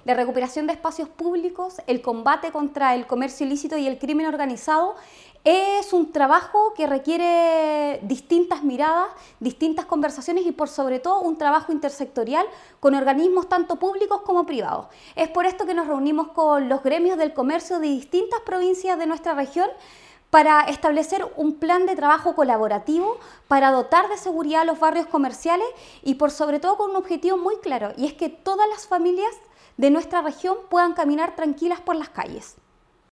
de recuperación de espacios públicos, el combate contra el comercio ilícito y el crimen organizado, es un trabajo que requiere distintas miradas, distintas conversaciones y por sobre todo un trabajo intersectorial con organismos tanto públicos como privados. Es por esto que nos reunimos con los gremios del comercio de distintas provincias de nuestra región para establecer un plan de trabajo colaborativo para dotar de seguridad a los barrios comerciales y por sobre todo con un objetivo muy claro, y es que todas las familias de nuestra región puedan caminar tranquilas por las calles.